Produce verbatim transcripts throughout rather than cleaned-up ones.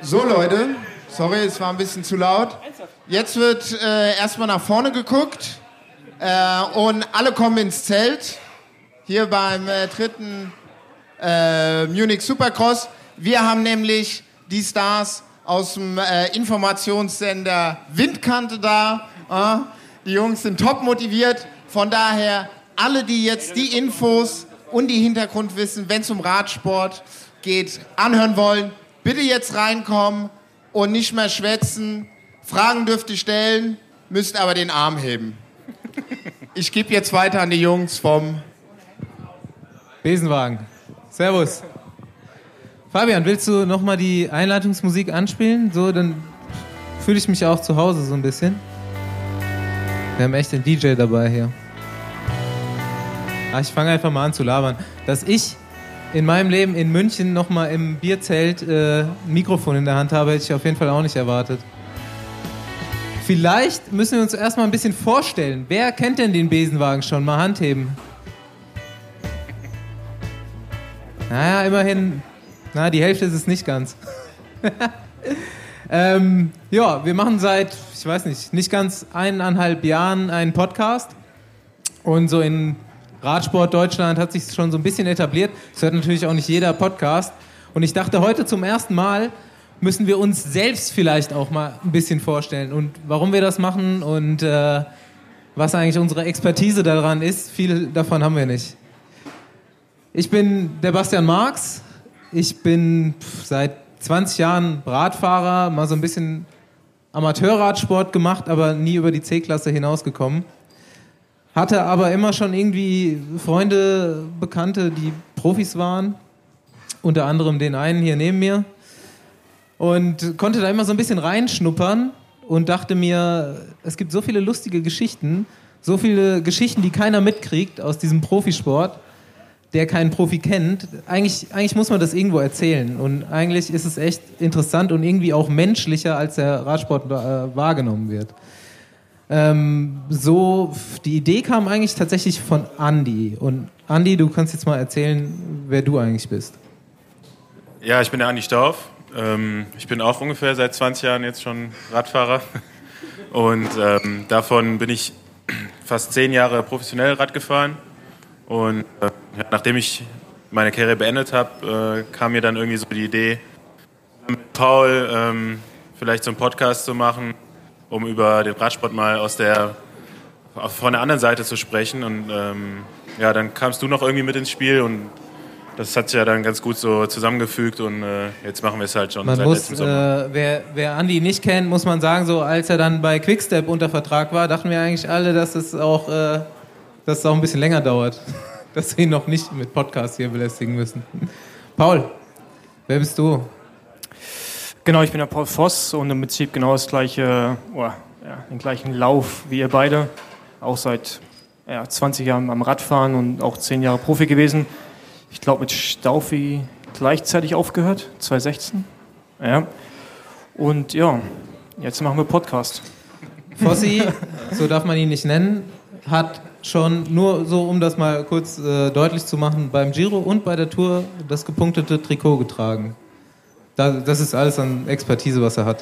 So Leute, sorry, es war ein bisschen zu laut. Jetzt wird äh, erstmal nach vorne geguckt äh, und alle kommen ins Zelt. Hier beim äh, dritten äh, Munich Supercross. Wir haben nämlich die Stars aus dem äh, Informationssender Windkante da. Äh, die Jungs sind top motiviert. Von daher, alle, die jetzt die Infos und die Hintergrundwissen, wenn es um Radsport geht, anhören wollen, bitte jetzt reinkommen und nicht mehr schwätzen. Fragen dürft ihr stellen, müsst aber den Arm heben. Ich gebe jetzt weiter an die Jungs vom Besenwagen. Servus. Fabian, willst du nochmal die Einleitungsmusik anspielen? So, dann fühle ich mich auch zu Hause so ein bisschen. Wir haben echt den D J dabei hier. Ach, ich fange einfach mal an zu labern. Dass ich in meinem Leben in München nochmal im Bierzelt äh, ein Mikrofon in der Hand habe, hätte ich auf jeden Fall auch nicht erwartet. Vielleicht müssen wir uns erstmal ein bisschen vorstellen. Wer kennt denn den Besenwagen schon? Mal Hand heben. Naja, immerhin, na, die Hälfte ist es nicht ganz. ähm, ja, wir machen seit, ich weiß nicht, nicht ganz eineinhalb Jahren einen Podcast. Und so in Radsport Deutschland hat sich schon so ein bisschen etabliert. Das hört natürlich auch nicht jeder Podcast. Und ich dachte, heute zum ersten Mal müssen wir uns selbst vielleicht auch mal ein bisschen vorstellen. Und warum wir das machen und äh, was eigentlich unsere Expertise daran ist, viel davon haben wir nicht. Ich bin der Bastian Marx. Ich bin seit zwanzig Jahren Radfahrer, mal so ein bisschen Amateurradsport gemacht, aber nie über die C-Klasse hinausgekommen. Hatte aber immer schon irgendwie Freunde, Bekannte, die Profis waren. Unter anderem den einen hier neben mir. Und konnte da immer so ein bisschen reinschnuppern und dachte mir, es gibt so viele lustige Geschichten, so viele Geschichten, die keiner mitkriegt aus diesem Profisport, der keinen Profi kennt. Eigentlich, eigentlich muss man das irgendwo erzählen. Und eigentlich ist es echt interessant und irgendwie auch menschlicher, als der Radsport äh, wahrgenommen wird. Ähm, so, die Idee kam eigentlich tatsächlich von Andi. Und Andi, du kannst jetzt mal erzählen, wer du eigentlich bist. Ja, ich bin der Andi Stauf. Ähm, ich bin auch ungefähr seit zwanzig Jahren jetzt schon Radfahrer. Und ähm, davon bin ich fast zehn Jahre professionell Rad gefahren. Und äh, ja, nachdem ich meine Karriere beendet habe, äh, kam mir dann irgendwie so die Idee, mit Paul ähm, vielleicht so einen Podcast zu machen, um über den Radsport mal aus der, von der anderen Seite zu sprechen. Und ähm, ja, dann kamst du noch irgendwie mit ins Spiel und das hat sich ja dann ganz gut so zusammengefügt und äh, jetzt machen wir es halt schon man seit muss, letztem Sommer. Äh, wer, wer Andi nicht kennt, muss man sagen, so als er dann bei Quickstep unter Vertrag war, dachten wir eigentlich alle, dass es auch, äh, dass es auch ein bisschen länger dauert. Dass wir ihn noch nicht mit Podcast hier belästigen müssen. Paul, wer bist du? Genau, ich bin der Paul Voss und im Prinzip genau das gleiche, oh, ja, den gleichen Lauf wie ihr beide. Auch seit ja, zwanzig Jahren am Radfahren und auch zehn Jahre Profi gewesen. Ich glaube mit Staufi gleichzeitig aufgehört, zwanzig sechzehn. Ja. Und ja, jetzt machen wir Podcast. Fossi, so darf man ihn nicht nennen, hat schon, nur so um das mal kurz äh, deutlich zu machen, beim Giro und bei der Tour das gepunktete Trikot getragen. Da, das ist alles an Expertise, was er hat.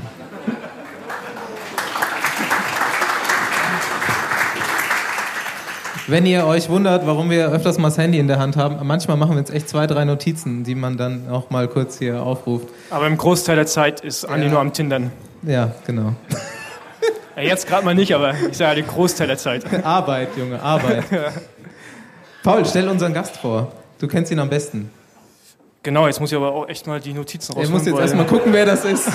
Wenn ihr euch wundert, warum wir öfters mal das Handy in der Hand haben, manchmal machen wir uns echt zwei, drei Notizen, die man dann auch mal kurz hier aufruft. Aber im Großteil der Zeit ist Andi ja. nur am Tindern. Ja, genau. Ja, jetzt gerade mal nicht, aber ich sage ja den Großteil der Zeit. Arbeit, Junge, Arbeit. Paul, stell unseren Gast vor. Du kennst ihn am besten. Genau, jetzt muss ich aber auch echt mal die Notizen rausholen. Er muss jetzt erstmal gucken, wer das ist.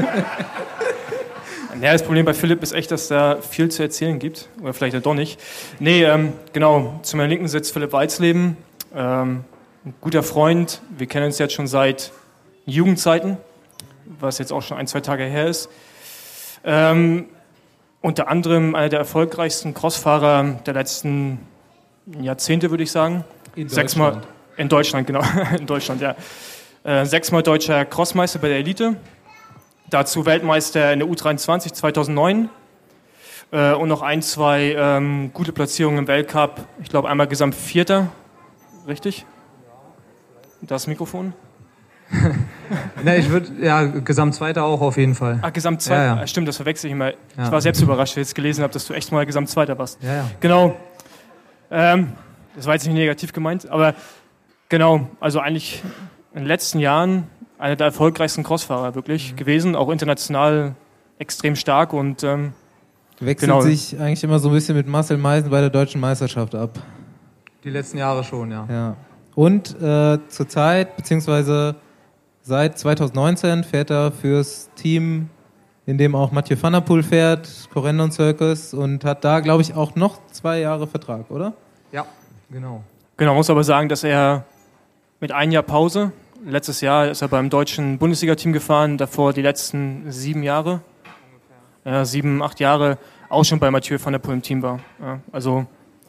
Ja, das Problem bei Philipp ist echt, dass da viel zu erzählen gibt. Oder vielleicht ja doch nicht. Nee, ähm, genau, zu meiner Linken sitzt Philipp Walsleben. Ähm, ein guter Freund. Wir kennen uns jetzt schon seit Jugendzeiten, was jetzt auch schon ein, zwei Tage her ist. Ähm, unter anderem einer der erfolgreichsten Crossfahrer der letzten Jahrzehnte, würde ich sagen. In Sechsmal Deutschland. In Deutschland, genau. In Deutschland, ja. Äh, sechsmal deutscher Crossmeister bei der Elite. Dazu Weltmeister in der U dreiundzwanzig zweitausendneun. Äh, und noch ein, zwei ähm, gute Platzierungen im Weltcup. Ich glaube, einmal Gesamt Vierter. Richtig? Das Mikrofon. Ne, ich würde, ja, Gesamtzweiter auch auf jeden Fall. Ah, Gesamtzweiter, Ja, ja. stimmt, das verwechsel ich immer. Ja. Ich war selbst überrascht, als ich jetzt gelesen habe, dass du echt mal Gesamtzweiter warst. Ja, ja. Genau. Ähm, das war jetzt nicht negativ gemeint, aber genau, also eigentlich in den letzten Jahren einer der erfolgreichsten Crossfahrer wirklich mhm. gewesen, auch international extrem stark und ähm, Wechselt genau. sich eigentlich immer so ein bisschen mit Marcel Meisen bei der Deutschen Meisterschaft ab. Die letzten Jahre schon, ja. Ja. Und äh, zurzeit, beziehungsweise seit zwanzig neunzehn fährt er fürs Team, in dem auch Mathieu van der Poel fährt, Corendon Circus, und hat da, glaube ich, auch noch zwei Jahre Vertrag, oder? Ja, genau. Genau, muss aber sagen, dass er mit einem Jahr Pause, letztes Jahr ist er beim deutschen Bundesliga-Team gefahren, davor die letzten sieben Jahre, ja, sieben, acht Jahre auch schon bei Mathieu van der Poel im Team war. Ja, also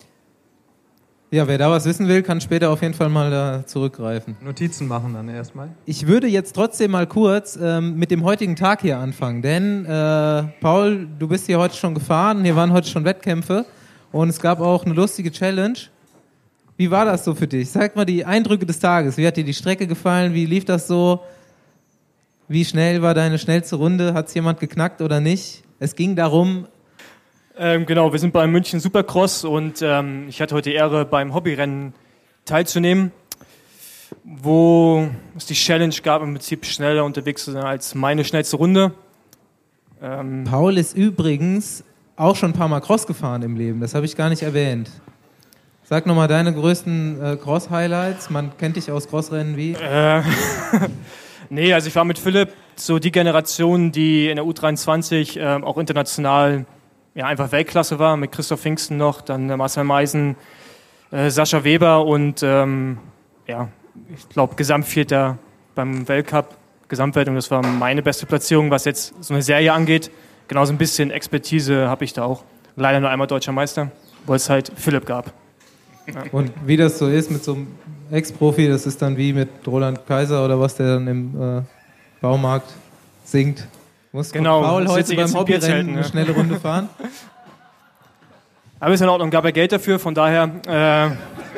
Ja, wer da was wissen will, kann später auf jeden Fall mal da zurückgreifen. Notizen machen dann erstmal. Ich würde jetzt trotzdem mal kurz ähm, mit dem heutigen Tag hier anfangen, denn äh, Paul, du bist hier heute schon gefahren, hier waren heute schon Wettkämpfe und es gab auch eine lustige Challenge. Wie war das so für dich? Sag mal die Eindrücke des Tages. Wie hat dir die Strecke gefallen? Wie lief das so? Wie schnell war deine schnellste Runde? Hat es jemand geknackt oder nicht? Es ging darum... Ähm, genau, wir sind beim München Supercross und ähm, ich hatte heute die Ehre, beim Hobbyrennen teilzunehmen, wo es die Challenge gab, im Prinzip schneller unterwegs zu sein als meine schnellste Runde. Ähm, Paul ist übrigens auch schon ein paar Mal Cross gefahren im Leben, das habe ich gar nicht erwähnt. Sag nochmal deine größten äh, Cross-Highlights, man kennt dich aus Crossrennen wie? Äh, nee, also ich war mit Philipp so die Generation, die in der U dreiundzwanzig äh, auch international ja, einfach Weltklasse war, mit Christoph Pfingsten noch, dann äh, Marcel Meisen, äh, Sascha Weber und ähm, ja, ich glaube Gesamtvierter beim Weltcup, Gesamtwertung, das war meine beste Platzierung, was jetzt so eine Serie angeht. Genauso ein bisschen Expertise habe ich da auch. Leider nur einmal deutscher Meister, weil es halt Philipp gab. Ja. Und wie das so ist mit so einem Ex-Profi, das ist dann wie mit Roland Kaiser oder was, der dann im äh, Baumarkt singt. Muss genau, Paul heute beim Hobbyrennen ne? eine schnelle Runde fahren? Aber ist in Ordnung, gab er Geld dafür, von daher. Äh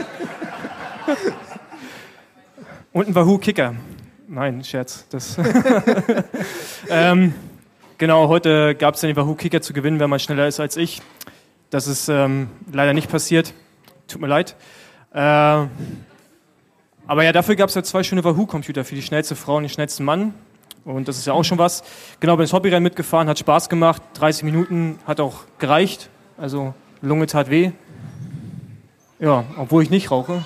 Und ein Wahoo Kicker. Nein, Scherz. Das ähm, genau, heute gab es den Wahoo Kicker zu gewinnen, wenn man schneller ist als ich. Das ist ähm, leider nicht passiert. Tut mir leid. Äh, aber ja, dafür gab es ja zwei schöne Wahoo-Computer für die schnellste Frau und den schnellsten Mann. Und das ist ja auch schon was. Genau, bin ins Hobbyrennen mitgefahren, hat Spaß gemacht. dreißig Minuten hat auch gereicht. Also Lunge tat weh. Ja, obwohl ich nicht rauche.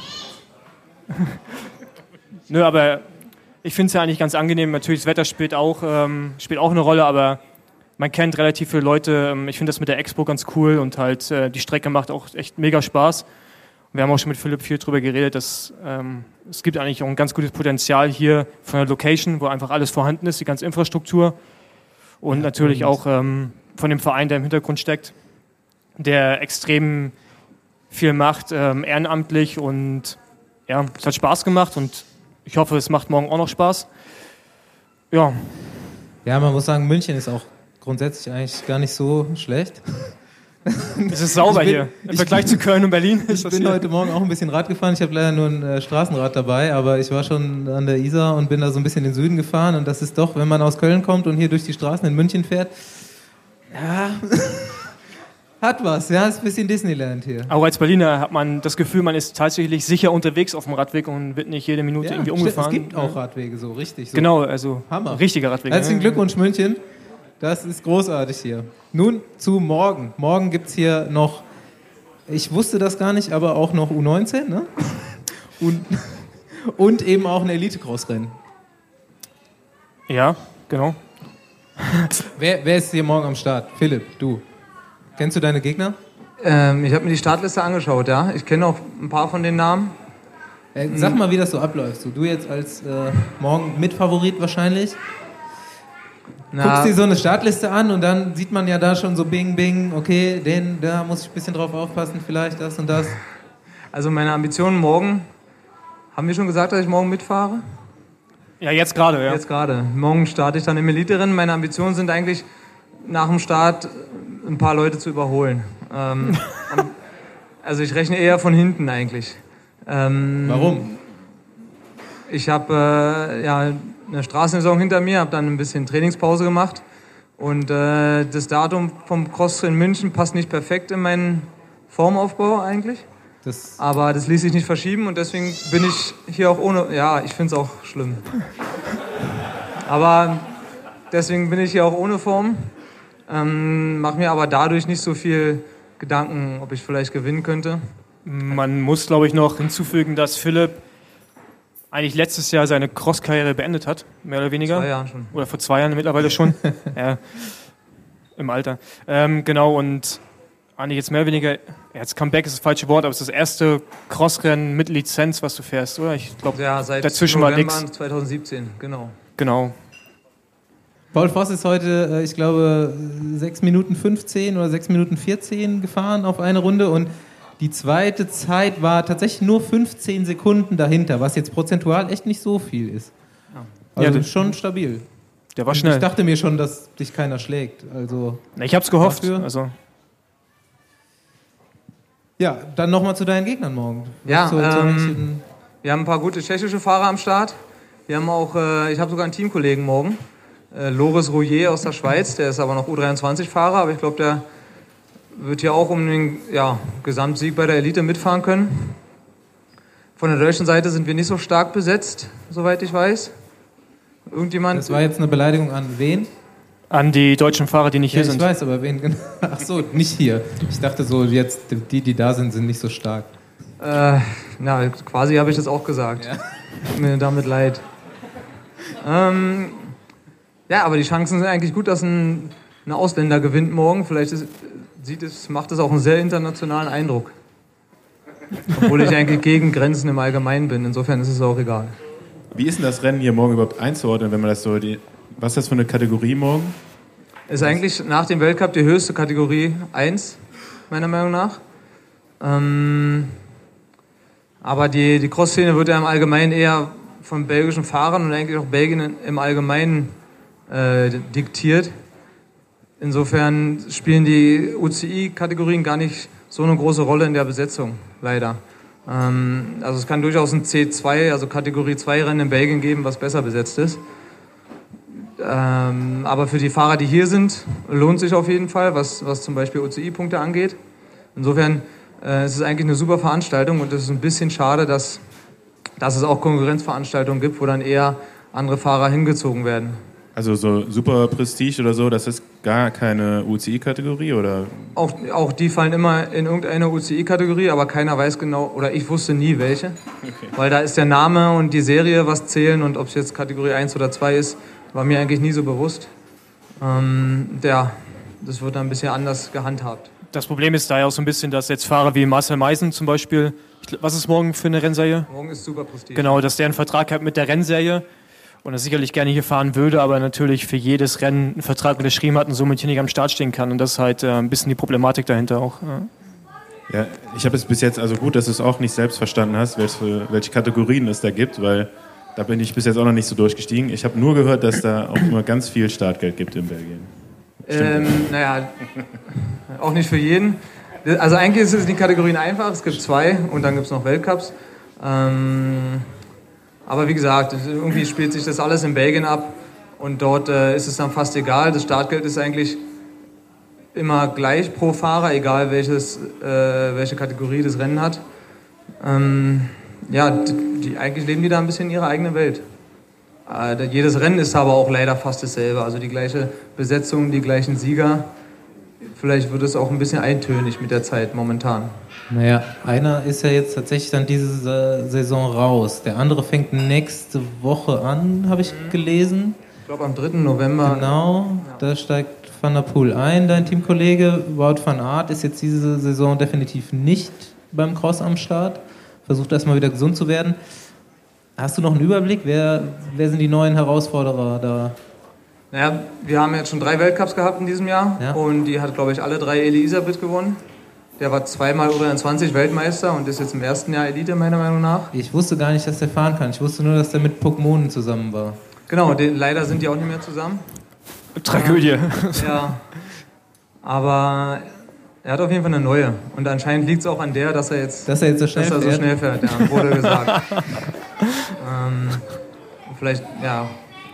Nö, aber ich finde es ja eigentlich ganz angenehm. Natürlich, das Wetter spielt auch, ähm, spielt auch eine Rolle, aber man kennt relativ viele Leute. Ich finde das mit der Expo ganz cool und halt äh, die Strecke macht auch echt mega Spaß. Wir haben auch schon mit Philipp viel drüber geredet, dass ähm, es gibt eigentlich auch ein ganz gutes Potenzial hier von der Location, wo einfach alles vorhanden ist, die ganze Infrastruktur und ja, natürlich und auch ähm, von dem Verein, der im Hintergrund steckt, der extrem viel macht, ähm, ehrenamtlich und ja, es hat Spaß gemacht und ich hoffe, es macht morgen auch noch Spaß. Ja. Ja, man muss sagen, München ist auch grundsätzlich eigentlich gar nicht so schlecht. Es ist sauber bin, hier, im Vergleich bin, zu Köln und Berlin. Ich bin hier. heute Morgen auch ein bisschen Rad gefahren. Ich habe leider nur ein äh, Straßenrad dabei, aber ich war schon an der Isar und bin da so ein bisschen in den Süden gefahren. Und das ist doch, wenn man aus Köln kommt und hier durch die Straßen in München fährt, ja, hat was. Ja, ist ein bisschen Disneyland hier. Auch als Berliner hat man das Gefühl, man ist tatsächlich sicher unterwegs auf dem Radweg und wird nicht jede Minute ja, irgendwie umgefahren. Es gibt auch Radwege, so richtig. So. Genau, also Hammer. Richtiger Radweg. Herzlichen Glückwunsch, München. Das ist großartig hier. Nun zu morgen. Morgen gibt es hier noch, ich wusste das gar nicht, aber auch noch U neunzehn, ne? Und, und eben auch ein Elite-Cross-Rennen. Ja, genau. Wer, wer ist hier morgen am Start? Philipp, du. Kennst du deine Gegner? Ähm, ich habe mir die Startliste angeschaut, ja. Ich kenne auch ein paar von den Namen. Äh, sag mal, wie das so abläuft. So, du jetzt als äh, morgen Mitfavorit wahrscheinlich. Na, guckst dir so eine Startliste an und dann sieht man ja da schon so bing, bing, okay, den, da muss ich ein bisschen drauf aufpassen, vielleicht das und das. Also meine Ambitionen morgen, haben wir schon gesagt, dass ich morgen mitfahre? Ja, jetzt gerade, ja. Jetzt gerade. Morgen starte ich dann im Elite-Rennen. Meine Ambitionen sind eigentlich, nach dem Start ein paar Leute zu überholen. Ähm, also ich rechne eher von hinten eigentlich. Ähm, Warum? Ich habe äh, ja eine Straßensaison hinter mir, habe dann ein bisschen Trainingspause gemacht. Und äh, das Datum vom Crosstrain München passt nicht perfekt in meinen Formaufbau eigentlich. Das Aber das ließ sich nicht verschieben und deswegen bin ich hier auch ohne... Ja, ich finde es auch schlimm. Aber deswegen bin ich hier auch ohne Form. Ähm, mache mir aber dadurch nicht so viel Gedanken, ob ich vielleicht gewinnen könnte. Man muss, glaube ich, noch hinzufügen, dass Philipp eigentlich letztes Jahr seine Cross-Karriere beendet hat, mehr oder weniger. Vor zwei Jahren schon. Oder vor zwei Jahren mittlerweile schon. Ja, im Alter. Ähm, genau, und eigentlich jetzt mehr oder weniger, ja, jetzt Comeback ist das falsche Wort, aber es ist das erste Crossrennen mit Lizenz, was du fährst, oder? Ich glaube, ja, seit dazwischen November war nichts. zwanzig siebzehn, genau. Genau. Paul Voss ist heute, ich glaube, sechs Minuten fünfzehn oder sechs Minuten vierzehn gefahren auf eine Runde und die zweite Zeit war tatsächlich nur fünfzehn Sekunden dahinter, was jetzt prozentual echt nicht so viel ist. Also ja, schon stabil. Der war schnell. Ich dachte mir schon, dass dich keiner schlägt. Also ich hab's gehofft. Also. Ja, dann nochmal zu deinen Gegnern morgen. Ja, so, ähm, wir haben ein paar gute tschechische Fahrer am Start. Wir haben auch, äh, ich habe sogar einen Teamkollegen morgen, äh, Loris Rouillet aus der Schweiz, der ist aber noch U dreiundzwanzig-Fahrer, aber ich glaube, der wird hier auch um den ja, Gesamtsieg bei der Elite mitfahren können. Von der deutschen Seite sind wir nicht so stark besetzt, soweit ich weiß. Irgendjemand? Das war jetzt eine Beleidigung an wen? An die deutschen Fahrer, die nicht ja, hier sind. Ich weiß, aber wen genau? Ach so, nicht hier. Ich dachte so, jetzt die, die da sind, sind nicht so stark. Äh, na, quasi habe ich das auch gesagt. Ja. Tut mir damit leid. Ähm, ja, aber die Chancen sind eigentlich gut, dass ein, ein Ausländer gewinnt morgen. Vielleicht ist, sieht es, macht es auch einen sehr internationalen Eindruck. Obwohl ich eigentlich gegen Grenzen im Allgemeinen bin. Insofern ist es auch egal. Wie ist denn das Rennen hier morgen überhaupt einzuordnen, wenn man das so... Die, was ist das für eine Kategorie morgen? Ist eigentlich nach dem Weltcup die höchste Kategorie eins, meiner Meinung nach. Ähm, aber die, die Cross-Szene wird ja im Allgemeinen eher von belgischen Fahrern und eigentlich auch Belgien im Allgemeinen äh, diktiert. Insofern spielen die U C I-Kategorien gar nicht so eine große Rolle in der Besetzung, leider. Ähm, also es kann durchaus ein C zwei, also Kategorie zwei Rennen in Belgien geben, was besser besetzt ist. Ähm, aber für die Fahrer, die hier sind, lohnt sich auf jeden Fall, was, was zum Beispiel U C I-Punkte angeht. Insofern äh, ist es eigentlich eine super Veranstaltung und es ist ein bisschen schade, dass, dass es auch Konkurrenzveranstaltungen gibt, wo dann eher andere Fahrer hingezogen werden. Also so Super Prestige oder so, das ist gar keine U C I-Kategorie, oder? Auch, auch die fallen immer in irgendeine U C I-Kategorie, aber keiner weiß genau, oder ich wusste nie welche. Okay. Weil da ist der Name und die Serie was zählen und ob es jetzt Kategorie eins oder zwei ist, war mir eigentlich nie so bewusst. Ähm, ja, das wird dann ein bisschen anders gehandhabt. Das Problem ist da ja auch so ein bisschen, dass jetzt Fahrer wie Marcel Meisen zum Beispiel, was ist morgen für eine Rennserie? Morgen ist Super Prestige. Genau, dass der einen Vertrag hat mit der Rennserie und das sicherlich gerne hier fahren würde, aber natürlich für jedes Rennen einen Vertrag unterschrieben hat und somit hier nicht am Start stehen kann. Und das ist halt äh, ein bisschen die Problematik dahinter auch. Ja, ja ich habe es bis jetzt, also gut, dass du es auch nicht selbst verstanden hast, welche, welche Kategorien es da gibt, weil da bin ich bis jetzt auch noch nicht so durchgestiegen. Ich habe nur gehört, dass da auch immer ganz viel Startgeld gibt in Belgien. Ähm, naja, auch nicht für jeden. Also eigentlich ist es die Kategorien einfach, es gibt zwei und dann gibt es noch Weltcups. Ähm, aber wie gesagt, irgendwie spielt sich das alles in Belgien ab und dort äh, ist es dann fast egal. Das Startgeld ist eigentlich immer gleich pro Fahrer, egal welches, äh, welche Kategorie das Rennen hat. Ähm, ja, die, die, eigentlich leben die da ein bisschen in ihrer eigenen Welt. Äh, jedes Rennen ist aber auch leider fast dasselbe, also die gleiche Besetzung, die gleichen Sieger. Vielleicht wird es auch ein bisschen eintönig mit der Zeit momentan. Naja, einer ist ja jetzt tatsächlich dann diese Saison raus. Der andere fängt nächste Woche an, habe ich gelesen. Ich glaube am dritten November. Genau, ja. Da steigt Van der Poel ein, dein Teamkollege. Wout van Aert ist jetzt diese Saison definitiv nicht beim Cross am Start. Versucht erstmal wieder gesund zu werden. Hast du noch einen Überblick? Wer, wer sind die neuen Herausforderer da? Naja, wir haben jetzt schon drei Weltcups gehabt in diesem Jahr ja. Und die hat, glaube ich, alle drei Elisabeth gewonnen. Der war zweimal U dreiundzwanzig Weltmeister und ist jetzt im ersten Jahr Elite, meiner Meinung nach. Ich wusste gar nicht, dass der fahren kann. Ich wusste nur, dass der mit Pokémonen zusammen war. Genau, die, leider sind die auch nicht mehr zusammen. Tragödie. Ja, aber er hat auf jeden Fall eine neue. Und anscheinend liegt es auch an der, dass er jetzt, dass er jetzt so schnell dass er fährt. So schnell fährt, ja, wurde gesagt. ähm, vielleicht, ja,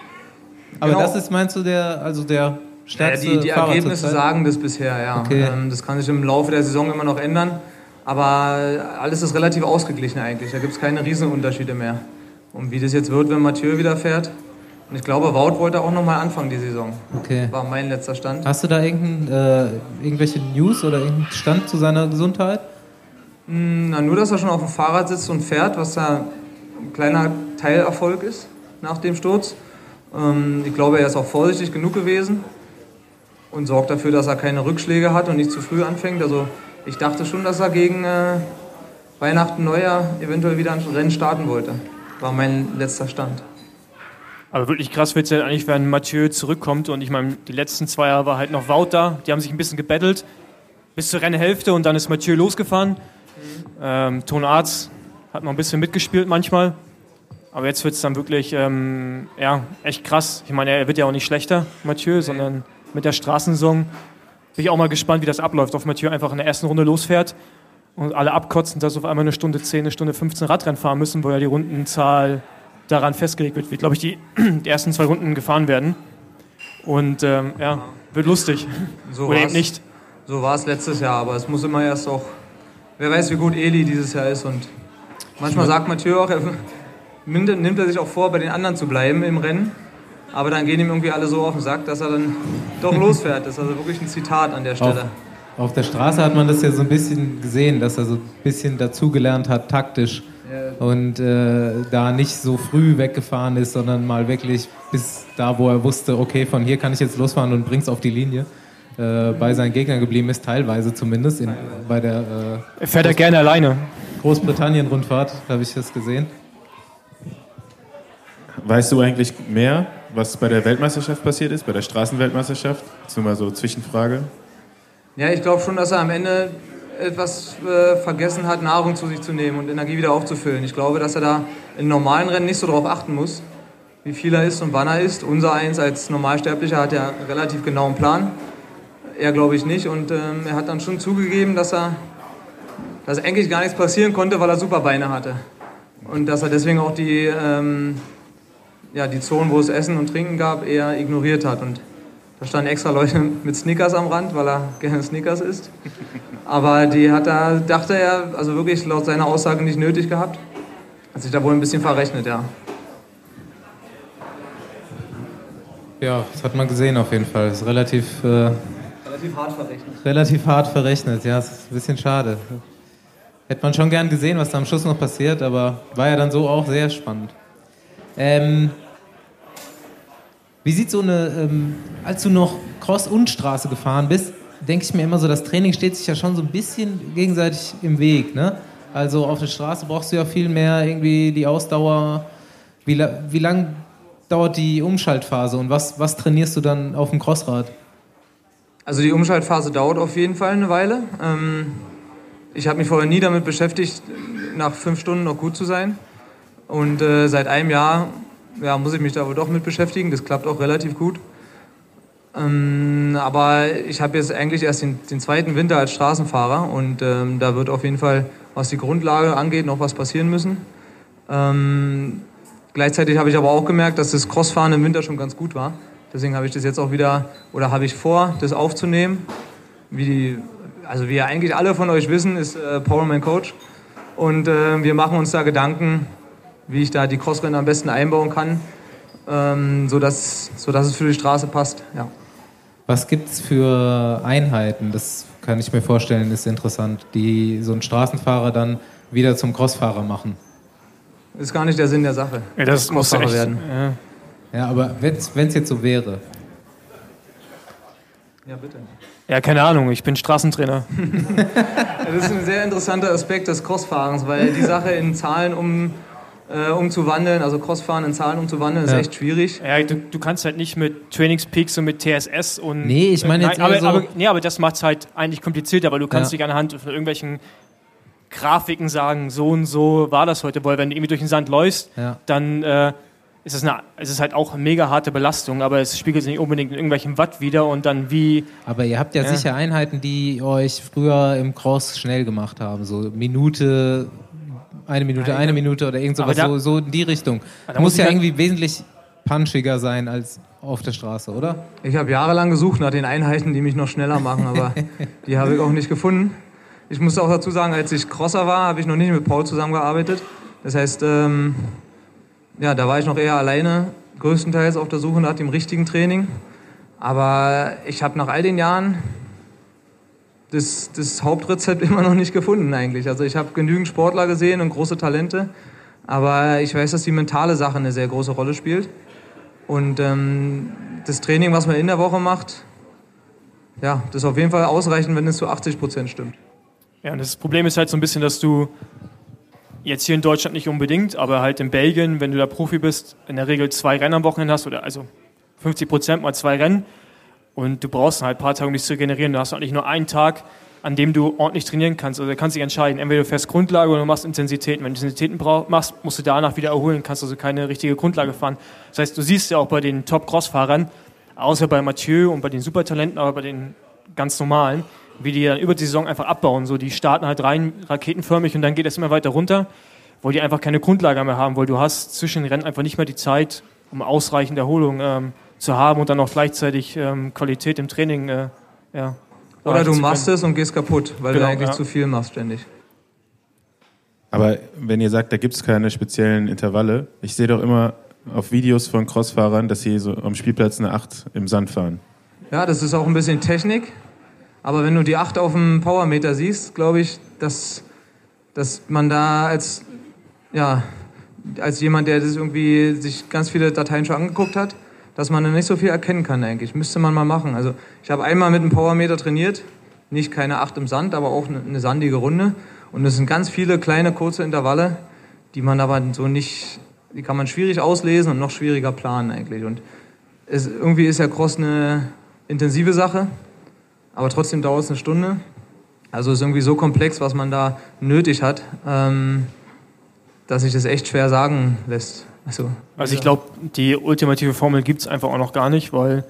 Aber Genau. das ist, meinst du, der, also der Ja, stärkste die die Fahrer Ergebnisse zurzeit? sagen das bisher, ja. Okay. Ähm, das kann sich im Laufe der Saison immer noch ändern. Aber alles ist relativ ausgeglichen eigentlich. Da gibt es keine Riesenunterschiede mehr. Und wie das jetzt wird, wenn Mathieu wieder fährt. Und ich glaube, Wout wollte auch nochmal anfangen die Saison. Okay. War mein letzter Stand. Hast du da irgendein, äh, irgendwelche News oder irgendeinen Stand zu seiner Gesundheit? Na, nur, dass er schon auf dem Fahrrad sitzt und fährt, was da ein kleiner Teilerfolg ist nach dem Sturz. Ähm, ich glaube, er ist auch vorsichtig genug gewesen und sorgt dafür, dass er keine Rückschläge hat und nicht zu früh anfängt. Also ich dachte schon, dass er gegen äh, Weihnachten, Neujahr eventuell wieder ein Rennen starten wollte. War mein letzter Stand. Aber wirklich krass wird es ja eigentlich, wenn Mathieu zurückkommt. Und ich meine, die letzten zwei Jahre war halt noch Wout da. Die haben sich ein bisschen gebettelt bis zur Rennhälfte und dann ist Mathieu losgefahren. Mhm. Ähm, Ton Arz hat noch ein bisschen mitgespielt manchmal. Aber jetzt wird es dann wirklich ähm, ja, echt krass. Ich meine, er wird ja auch nicht schlechter, Mathieu, sondern mit der Straßensaison bin ich auch mal gespannt, wie das abläuft. Ob Mathieu einfach in der ersten Runde losfährt und alle abkotzen, dass auf einmal eine Stunde zehn, eine Stunde fünfzehn Radrennen fahren müssen, wo ja die Rundenzahl daran festgelegt wird, wie, glaube ich, die, die ersten zwei Runden gefahren werden. Und ähm, ja, wird lustig. So Oder war's. eben nicht. So war es letztes Jahr, aber es muss immer erst auch... Wer weiß, wie gut Eli dieses Jahr ist. Und manchmal sagt Mathieu auch, er nimmt, nimmt er sich auch vor, bei den anderen zu bleiben im Rennen. Aber dann gehen ihm irgendwie alle so auf den Sack, dass er dann doch losfährt. Das ist also wirklich ein Zitat an der Stelle. Auf, auf der Straße hat man das ja so ein bisschen gesehen, dass er so ein bisschen dazugelernt hat, taktisch. Ja. Und äh, da nicht so früh weggefahren ist, sondern mal wirklich bis da, wo er wusste, okay, von hier kann ich jetzt losfahren und bring's auf die Linie. Äh, bei seinen Gegnern geblieben ist, teilweise zumindest. In, bei der äh, Er fährt er gerne alleine. Großbritannien-Rundfahrt habe ich das gesehen. Weißt du eigentlich mehr, was bei der Weltmeisterschaft passiert ist, bei der Straßenweltmeisterschaft? Das ist nur mal so Zwischenfrage. Ja, ich glaube schon, dass er am Ende etwas äh, vergessen hat, Nahrung zu sich zu nehmen und Energie wieder aufzufüllen. Ich glaube, dass er da in normalen Rennen nicht so darauf achten muss, wie viel er isst und wann er isst. Unser Eins als Normalsterblicher hat ja einen relativ genauen Plan. Er glaube ich nicht. Und ähm, er hat dann schon zugegeben, dass er dass eigentlich gar nichts passieren konnte, weil er super Beine hatte. Und dass er deswegen auch die, ähm, ja, die Zonen, wo es Essen und Trinken gab, eher ignoriert hat. Und da standen extra Leute mit Snickers am Rand, weil er gerne Snickers isst. Aber die hat er, dachte er, also wirklich laut seiner Aussage nicht nötig gehabt. Hat sich da wohl ein bisschen verrechnet, ja. Ja, das hat man gesehen auf jeden Fall. Das ist relativ, äh, Relativ hart verrechnet. relativ hart verrechnet. Ja, das ist ein bisschen schade. Hätte man schon gern gesehen, was da am Schluss noch passiert, aber war ja dann so auch sehr spannend. Ähm, wie sieht so eine, ähm, als du noch Cross und Straße gefahren bist, denke ich mir immer so, das Training steht sich ja schon so ein bisschen gegenseitig im Weg, ne? Also auf der Straße brauchst du ja viel mehr irgendwie die Ausdauer. Wie, la- wie lang dauert die Umschaltphase und was, was trainierst du dann auf dem Crossrad? Also die Umschaltphase dauert auf jeden Fall eine Weile. Ähm, ich habe mich vorher nie damit beschäftigt, nach fünf Stunden noch gut zu sein. Und äh, seit einem Jahr ja, muss ich mich da wohl doch mit beschäftigen. Das klappt auch relativ gut. Ähm, aber ich habe jetzt eigentlich erst den, den zweiten Winter als Straßenfahrer und ähm, da wird auf jeden Fall, was die Grundlage angeht, noch was passieren müssen. Ähm, gleichzeitig habe ich aber auch gemerkt, dass das Crossfahren im Winter schon ganz gut war. Deswegen habe ich das jetzt auch wieder, oder habe ich vor, das aufzunehmen. Wie die, also wie ja eigentlich alle von euch wissen, ist äh, Paul mein Coach. Und äh, wir machen uns da Gedanken, wie ich da die Crossrennen am besten einbauen kann, ähm, sodass, sodass es für die Straße passt. Ja. Was gibt es für Einheiten? Das kann ich mir vorstellen, ist interessant, die so einen Straßenfahrer dann wieder zum Crossfahrer machen. Das ist gar nicht der Sinn der Sache. Ja, das muss Crossfahrer echt werden. Ja. Ja, aber wenn es jetzt so wäre. Ja, bitte. ja, keine Ahnung, ich bin Straßentrainer. Das ist ein sehr interessanter Aspekt des Crossfahrens, weil die Sache in Zahlen um, äh, umzuwandeln, also Crossfahren in Zahlen umzuwandeln, ist Ja. echt schwierig. Ja, du, du kannst halt nicht mit Trainingspeaks und mit T S S und... Nee, ich meine jetzt Nein, aber, eher so- aber, nee, aber das macht es halt eigentlich komplizierter, weil du kannst Ja. nicht anhand von irgendwelchen Grafiken sagen, so und so war das heute, weil wenn du irgendwie durch den Sand läufst, Ja. dann äh, ist es, eine, es ist halt auch eine mega harte Belastung, aber es spiegelt sich nicht unbedingt in irgendwelchen Watt wieder und dann wie... Aber ihr habt ja, Ja. sicher Einheiten, die euch früher im Cross schnell gemacht haben. So Minute, eine Minute, eine Minute oder irgend sowas, Aber da- so, so in die Richtung. da Du muss musst ich ja halt- irgendwie wesentlich punchiger sein als auf der Straße, oder? Ich habe jahrelang gesucht nach den Einheiten, die mich noch schneller machen, aber die habe ich auch nicht gefunden. Ich muss auch dazu sagen, als ich Crosser war, habe ich noch nicht mit Paul zusammengearbeitet. Das heißt, ähm, ja, da war ich noch eher alleine, größtenteils auf der Suche nach dem richtigen Training. Aber ich habe nach all den Jahren das, das Hauptrezept immer noch nicht gefunden eigentlich. Also ich habe genügend Sportler gesehen und große Talente, aber ich weiß, dass die mentale Sache eine sehr große Rolle spielt. Und ähm, das Training, was man in der Woche macht, ja, das ist auf jeden Fall ausreichend, wenn es zu achtzig Prozent stimmt. Ja, und das Problem ist halt so ein bisschen, dass du jetzt hier in Deutschland nicht unbedingt, aber halt in Belgien, wenn du da Profi bist, in der Regel zwei Rennen am Wochenende hast, oder also fünfzig Prozent mal zwei Rennen. Und du brauchst halt ein paar Tage, um dich zu regenerieren. Du hast eigentlich nur einen Tag, an dem du ordentlich trainieren kannst. Also da kannst du dich entscheiden, entweder du fährst Grundlage oder du machst Intensitäten. Wenn du Intensitäten brauch, machst, musst du danach wieder erholen, kannst also keine richtige Grundlage fahren. Das heißt, du siehst ja auch bei den Top-Cross-Fahrern, außer bei Mathieu und bei den Supertalenten, aber bei den ganz normalen, wie die dann über die Saison einfach abbauen. So, die starten halt rein raketenförmig und dann geht es immer weiter runter, weil die einfach keine Grundlage mehr haben, weil du hast zwischen den Rennen einfach nicht mehr die Zeit, um ausreichend Erholung ähm, zu haben und dann auch gleichzeitig ähm, Qualität im Training äh, ja, oder du machst es und gehst kaputt, weil genau, du eigentlich ja. zu viel machst ständig. Aber wenn ihr sagt, da gibt es keine speziellen Intervalle, ich sehe doch immer auf Videos von Crossfahrern, dass sie so am Spielplatz eine acht im Sand fahren. Ja, das ist auch ein bisschen Technik, aber wenn du die acht auf dem Powermeter siehst, glaube ich, dass, dass man da als, ja, als jemand, der das irgendwie sich ganz viele Dateien schon angeguckt hat, dass man da nicht so viel erkennen kann eigentlich. Müsste man mal machen. Also ich habe einmal mit einem Powermeter trainiert, nicht keine acht im Sand, aber auch eine, eine sandige Runde. Und es sind ganz viele kleine, kurze Intervalle, die man aber so nicht, die kann man schwierig auslesen und noch schwieriger planen eigentlich. Und es, irgendwie ist ja Cross eine intensive Sache, aber trotzdem dauert es eine Stunde. Also es ist irgendwie so komplex, was man da nötig hat, ähm, dass sich das echt schwer sagen lässt. Also, also ich glaube, die ultimative Formel gibt es einfach auch noch gar nicht, weil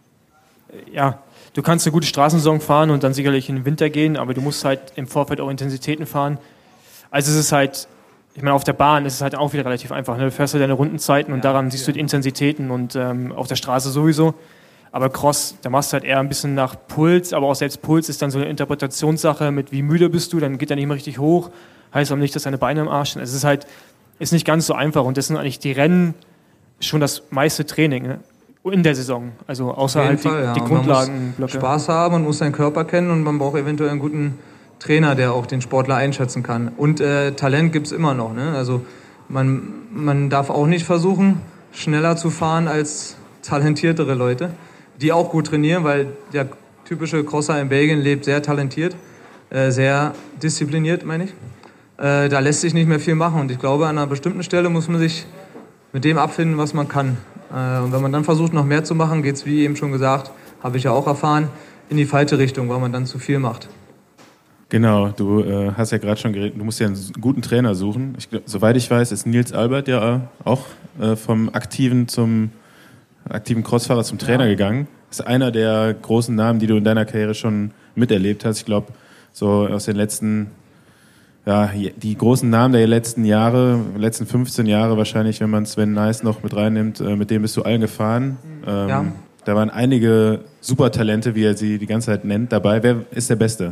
ja, du kannst eine gute Straßensaison fahren und dann sicherlich in den Winter gehen, aber du musst halt im Vorfeld auch Intensitäten fahren. Also es ist halt, ich meine, auf der Bahn ist es halt auch wieder relativ einfach. Ne? Du fährst halt deine Rundenzeiten und ja, daran siehst ja. du die Intensitäten und ähm, auf der Straße sowieso. Aber Cross, da machst du halt eher ein bisschen nach Puls, aber auch selbst Puls ist dann so eine Interpretationssache mit wie müde bist du, dann geht er nicht mehr richtig hoch, heißt aber nicht, dass deine Beine im Arsch sind. Es ist halt ist nicht ganz so einfach und das sind eigentlich die Rennen schon das meiste Training, ne? In der Saison, also außer halt die, Fall, ja. die Grundlagen. Man muss Spaß haben und muss seinen Körper kennen und man braucht eventuell einen guten Trainer, der auch den Sportler einschätzen kann. Und äh, Talent gibt es immer noch, ne? Also man, man darf auch nicht versuchen, schneller zu fahren als talentiertere Leute, die auch gut trainieren, weil der typische Crosser in Belgien lebt sehr talentiert, äh, sehr diszipliniert, meine ich. Äh, da lässt sich nicht mehr viel machen und ich glaube, an einer bestimmten Stelle muss man sich mit dem abfinden, was man kann. Äh, und wenn man dann versucht, noch mehr zu machen, geht es, wie eben schon gesagt, habe ich ja auch erfahren, in die falsche Richtung, weil man dann zu viel macht. Genau, du äh, hast ja gerade schon geredet, du musst ja einen guten Trainer suchen. Ich, soweit ich weiß, ist Nils Albert ja auch äh, vom aktiven zum aktiven Crossfahrer zum Trainer ja. gegangen. Das ist einer der großen Namen, die du in deiner Karriere schon miterlebt hast. Ich glaube, so aus den letzten Ja, die großen Namen der letzten Jahre, letzten fünfzehn Jahre wahrscheinlich, wenn man Sven Nys noch mit reinnimmt, mit dem bist du allen gefahren. Ähm, ja. Da waren einige Supertalente, wie er sie die ganze Zeit nennt, dabei. Wer ist der Beste?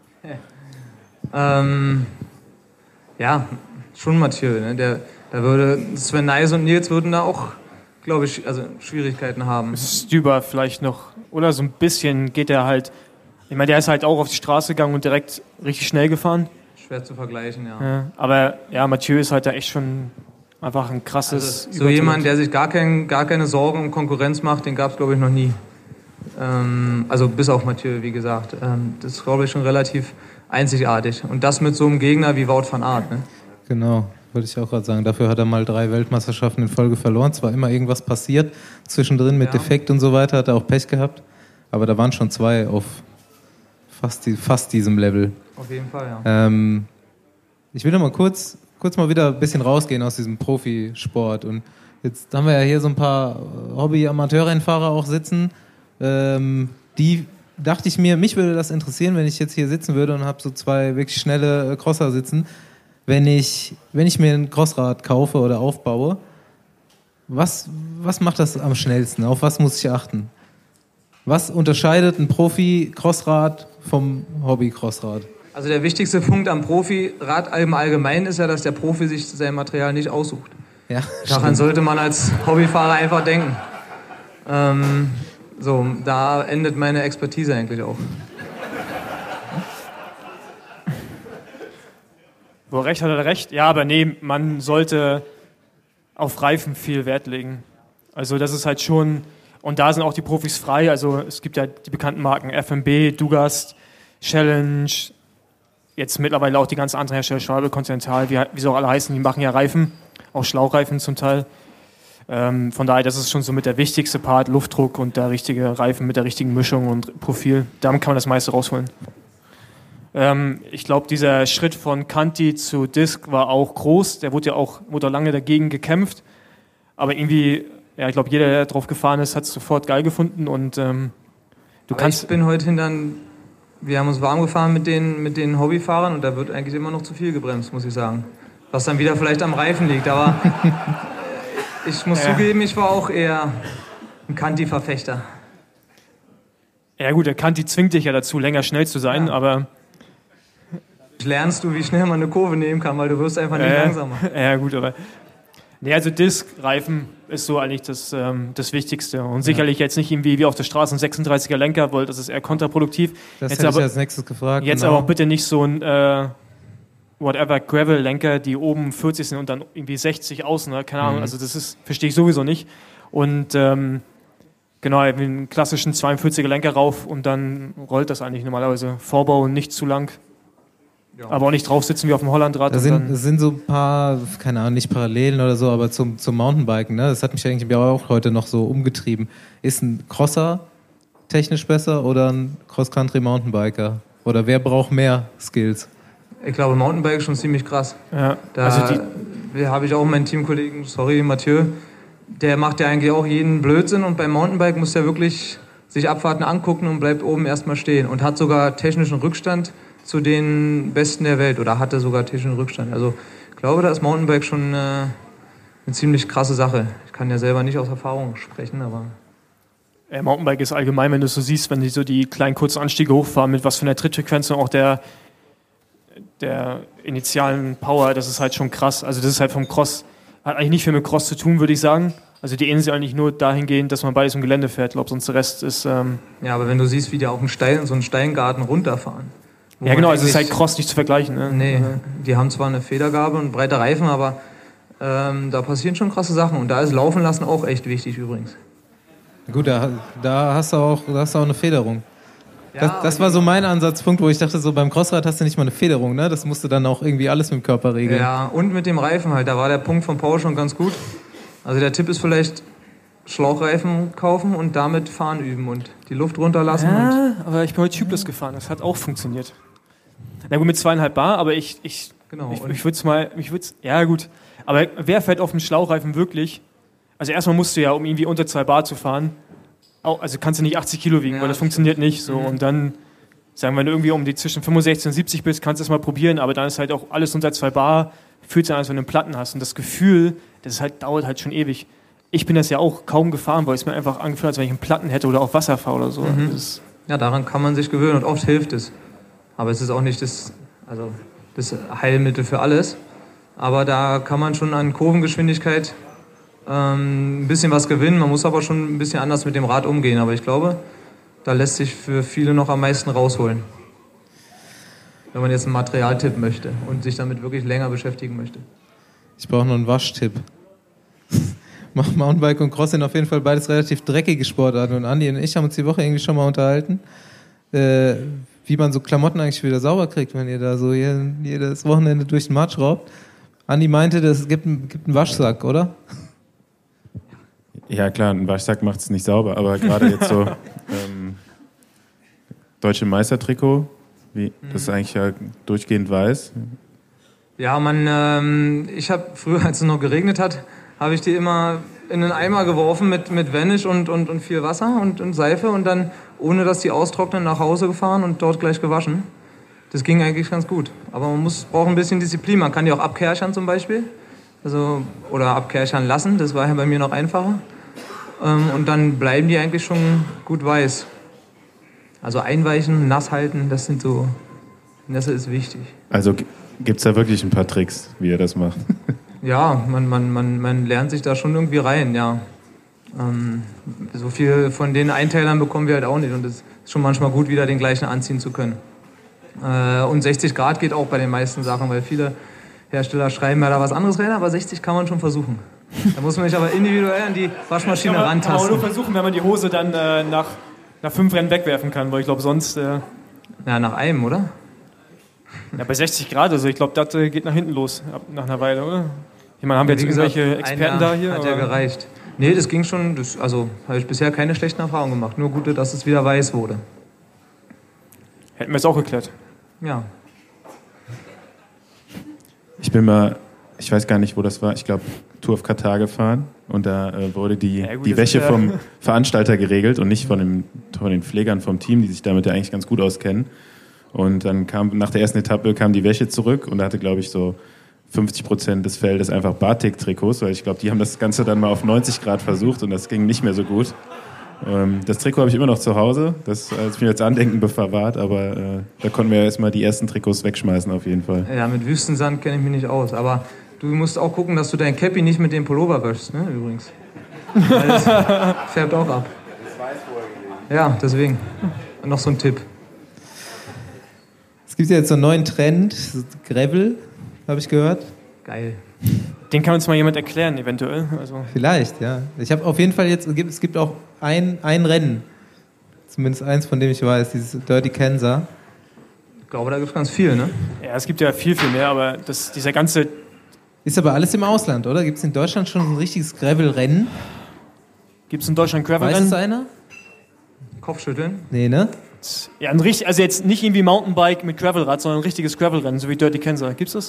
ähm, ja, schon Mathieu. Ne? Der, da würde Sven Nys und Nils würden da auch, glaube ich, also Schwierigkeiten haben. Stüber vielleicht noch, oder so ein bisschen geht er halt, ich meine, der ist halt auch auf die Straße gegangen und direkt richtig schnell gefahren. Schwer zu vergleichen, ja. ja. Aber ja, Mathieu ist halt da echt schon einfach ein krasses... Also, so jemand, der sich gar, kein, gar keine Sorgen um Konkurrenz macht, den gab es, glaube ich, noch nie. Ähm, also bis auf Mathieu, wie gesagt. Ähm, das ist, glaube ich, schon relativ einzigartig. Und das mit so einem Gegner wie Wout van Aert. Ne? Genau, wollte ich auch gerade sagen. Dafür hat er mal drei Weltmeisterschaften in Folge verloren. Zwar immer irgendwas passiert, zwischendrin mit ja. Defekt und so weiter, hat er auch Pech gehabt. Aber da waren schon zwei auf fast, die, fast diesem Level. Auf jeden Fall, ja. Ähm, ich will noch mal kurz, kurz mal wieder ein bisschen rausgehen aus diesem Profisport. Und jetzt haben wir ja hier so ein paar Hobby-Amateurrennfahrer auch sitzen. Ähm, die dachte ich mir, mich würde das interessieren, wenn ich jetzt hier sitzen würde und habe so zwei wirklich schnelle Crosser sitzen. Wenn ich, wenn ich mir ein Crossrad kaufe oder aufbaue, Was, was macht das am schnellsten? Auf was muss ich achten? Was unterscheidet ein Profi-Crossrad vom Hobby-Crossrad? Also der wichtigste Punkt am Profi-Rad im Allgemeinen ist ja, dass der Profi sich sein Material nicht aussucht. Ja, Daran stimmt. sollte man als Hobbyfahrer einfach denken. Ähm, so, da endet meine Expertise eigentlich auch. Wo recht hat er recht. Ja, aber nee, man sollte auf Reifen viel Wert legen. Also das ist halt schon, und da sind auch die Profis frei. Also es gibt ja die bekannten Marken F M B, Dugast, Challenge, jetzt mittlerweile auch die ganzen anderen Hersteller, Schwalbe, Continental, wie, wie sie auch alle heißen, die machen ja Reifen, auch Schlauchreifen zum Teil. Ähm, von daher, das ist schon so mit der wichtigste Part, Luftdruck und der richtige Reifen mit der richtigen Mischung und Profil. Damit kann man das meiste rausholen. Ähm, ich glaube, dieser Schritt von Conti zu Disc war auch groß. Der wurde ja auch, wurde auch lange dagegen gekämpft. Aber irgendwie, ja, ich glaube, jeder, der drauf gefahren ist, hat es sofort geil gefunden. Und ähm, du Aber kannst. ich bin heute hinter, wir haben uns warm gefahren mit den, mit den Hobbyfahrern und da wird eigentlich immer noch zu viel gebremst, muss ich sagen. Was dann wieder vielleicht am Reifen liegt. Aber ich muss Ja. zugeben, ich war auch eher ein Conti-Verfechter. Ja gut, der Conti zwingt dich ja dazu, länger schnell zu sein, Ja. aber Lernst du, wie schnell man eine Kurve nehmen kann, weil du wirst einfach nicht äh, langsamer. Ja gut, aber nee, also Disc-Reifen ist so eigentlich das, ähm, das Wichtigste und sicherlich jetzt nicht irgendwie wie auf der Straße ein sechsunddreißiger Lenker, weil das ist eher kontraproduktiv. Das jetzt hätte aber, ich als nächstes gefragt. jetzt genau. aber auch bitte nicht so ein äh, whatever Gravel-Lenker, die oben vierzig sind und dann irgendwie sechzig außen, ne? Keine Ahnung, Mhm. also das ist, verstehe ich sowieso nicht. Und ähm, genau, einen klassischen zweiundvierziger Lenker rauf und dann rollt das eigentlich normalerweise. Vorbau nicht zu lang. Ja. Aber auch nicht drauf sitzen wie auf dem Hollandrad. Da und sind, dann, das sind so ein paar, keine Ahnung, nicht Parallelen oder so, aber zum, zum Mountainbiken, ne? Das hat mich eigentlich auch heute noch so umgetrieben. Ist ein Crosser technisch besser oder ein Cross-Country-Mountainbiker? Oder wer braucht mehr Skills? Ich glaube, Mountainbike ist schon ziemlich krass. ja, Da also die, habe ich auch meinen Teamkollegen, sorry, Mathieu, der macht ja eigentlich auch jeden Blödsinn und beim Mountainbike muss der wirklich sich Abfahrten angucken und bleibt oben erstmal stehen und hat sogar technischen Rückstand zu den Besten der Welt oder hatte sogar technischen Rückstand. Also ich glaube, da ist Mountainbike schon äh, eine ziemlich krasse Sache. Ich kann ja selber nicht aus Erfahrung sprechen, aber... äh, Mountainbike ist allgemein, wenn du so siehst, wenn die so die kleinen kurzen Anstiege hochfahren, mit was für einer Trittfrequenz und auch der, der initialen Power, das ist halt schon krass. Also das ist halt vom Cross, hat eigentlich nicht viel mit Cross zu tun, würde ich sagen. Also die ähneln sich eigentlich nur dahingehend, dass man beides im Gelände fährt. Ich glaube, sonst der Rest ist... Ähm Ja, aber wenn du siehst, wie die auf einen Stein, so einen Steingarten runterfahren. wo ja genau, man also es ist halt eigentlich- Cross nicht zu vergleichen. Ne? Nee, die haben zwar eine Federgabel und breite Reifen, aber ähm, da passieren schon krasse Sachen. Und da ist Laufen lassen auch echt wichtig übrigens. Gut, da, da, hast du auch, da hast du auch eine Federung. Ja, Das, das war so mein Ansatzpunkt, wo ich dachte, so beim Crossrad hast du nicht mal eine Federung, ne? Das musst du dann auch irgendwie alles mit dem Körper regeln. Ja, und mit dem Reifen halt. Da war der Punkt von Paul schon ganz gut. Also der Tipp ist vielleicht Schlauchreifen kaufen und damit fahren üben und die Luft runterlassen. Und Ja, aber ich bin heute Tubeless gefahren, das hat auch funktioniert. Na gut, mit zweieinhalb Bar, aber ich, ich, Genau, ich, und- ich würde es mal, ich würd's, ja gut, aber wer fährt auf dem Schlauchreifen wirklich? Also erstmal musst du ja, um irgendwie unter zwei Bar zu fahren, auch, also kannst du nicht achtzig Kilo wiegen, Ja, weil das das funktioniert nicht so. Mhm. Und dann, sagen wir, wenn du irgendwie um die zwischen fünfundsechzig und siebzig bist, kannst du es mal probieren, aber dann ist halt auch alles unter zwei Bar, fühlt sich an, als wenn du einen Platten hast. Und das Gefühl, das ist halt, dauert halt schon ewig. Ich bin das ja auch kaum gefahren, weil es mir einfach angefühlt hat, als wenn ich einen Platten hätte oder auf Wasser fahre oder so. Mhm. Das ist, ja, daran kann man sich gewöhnen und oft hilft es. Aber es ist auch nicht das, also das Heilmittel für alles. Aber da kann man schon an Kurvengeschwindigkeit ähm, ein bisschen was gewinnen. Man muss aber schon ein bisschen anders mit dem Rad umgehen. Aber ich glaube, da lässt sich für viele noch am meisten rausholen. Wenn man jetzt einen Materialtipp möchte und sich damit wirklich länger beschäftigen möchte. Ich brauche noch einen Waschtipp. Mountainbike und Cross sind auf jeden Fall beides relativ dreckige Sportarten. Und Andi und ich haben uns die Woche irgendwie schon mal unterhalten, äh, wie man so Klamotten eigentlich wieder sauber kriegt, wenn ihr da so je- jedes Wochenende durch den Matsch raubt. Andi meinte, es gibt, einen- gibt einen Waschsack, oder? Ja klar, ein Waschsack macht es nicht sauber, aber gerade jetzt so ähm, deutsche Meistertrikot, wie, das ist eigentlich ja durchgehend weiß. Ja, man, ähm, ich habe früher, als es noch geregnet hat, habe ich die immer in einen Eimer geworfen mit, mit Vanish und, und, und viel Wasser und, und Seife und dann, ohne dass die austrocknen, nach Hause gefahren und dort gleich gewaschen. Das ging eigentlich ganz gut. Aber man muss, braucht ein bisschen Disziplin. Man kann die auch abkerchern zum Beispiel. also, oder abkerchern lassen, das war ja bei mir noch einfacher. Ähm, und dann bleiben die eigentlich schon gut weiß. Also einweichen, nass halten, das sind so, Nässe ist wichtig. Also gibt es da wirklich ein paar Tricks, wie ihr das macht? Ja, man, man, man, man lernt sich da schon irgendwie rein, ja. Ähm, so viel von den Einteilern bekommen wir halt auch nicht und es ist schon manchmal gut, wieder den gleichen anziehen zu können. Äh, und sechzig Grad geht auch bei den meisten Sachen, weil viele Hersteller schreiben ja da was anderes rein, aber sechzig kann man schon versuchen. Da muss man sich aber individuell an die Waschmaschine kann man, rantasten. Kann man nur versuchen, wenn man die Hose dann äh, nach, nach fünf Rennen wegwerfen kann, weil ich glaube sonst... Äh ja, nach einem, oder? Ja, bei sechzig Grad, also ich glaube, das äh, geht nach hinten los, ab, nach einer Weile, oder? Ich meine, haben wir jetzt Wie gesagt, irgendwelche Experten da hier? Hat oder? ja gereicht. Nee, das ging schon, das, also habe ich bisher keine schlechten Erfahrungen gemacht. Nur gute, dass es wieder weiß wurde. Hätten wir es auch geklärt. Ja. Ich bin mal, ich weiß gar nicht, wo das war, ich glaube, Tour of Katar gefahren und da äh, wurde die, ja, gut, die Wäsche ja vom Veranstalter geregelt und nicht von, dem, von den Pflegern vom Team, die sich damit ja eigentlich ganz gut auskennen. Und dann kam nach der ersten Etappe kam die Wäsche zurück und da hatte, glaube ich, so fünfzig Prozent des Feldes einfach Batik-Trikots, weil ich glaube, die haben das Ganze dann mal auf neunzig Grad versucht und das ging nicht mehr so gut. Ähm, das Trikot habe ich immer noch zu Hause, das ist mir als Andenken verwahrt, aber äh, da konnten wir erstmal die ersten Trikots wegschmeißen auf jeden Fall. Ja, mit Wüstensand kenne ich mich nicht aus, aber du musst auch gucken, dass du dein Cappy nicht mit dem Pullover wäschst, ne, übrigens. Weil das färbt auch ab. Ja, deswegen. Noch so ein Tipp. Es gibt ja jetzt so einen neuen Trend, Gravel, habe ich gehört. Geil. Den kann uns mal jemand erklären, eventuell. Also Vielleicht, ja. Ich habe auf jeden Fall jetzt, es gibt auch ein, ein Rennen, zumindest eins, von dem ich weiß, dieses Dirty Kansas. Ich glaube, da gibt es ganz viel, ne? ja, es gibt ja viel, viel mehr, aber das, dieser ganze... Ist aber alles im Ausland, oder? Gibt es in Deutschland schon ein richtiges Gravel-Rennen? Gibt es in Deutschland Weiß es Gravel-Rennen? einer? Kopfschütteln? Nee, ne? Ja, ein richtig, also jetzt nicht irgendwie Mountainbike mit Gravelrad, sondern ein richtiges Gravelrennen, so wie Dirty Kansas. Gibt's das?